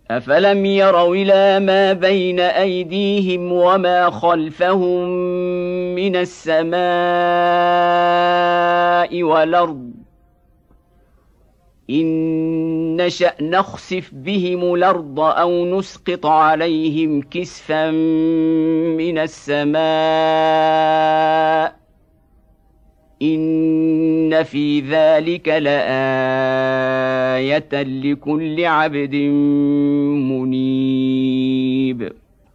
أفلم يروا إلى ما بين أيديهم وما خلفهم من السماء والأرض إن نشأ نخسف بهم الأرض أو نسقط عليهم كسفا من السماء إن في ذلك لآية لكل عبد منيب.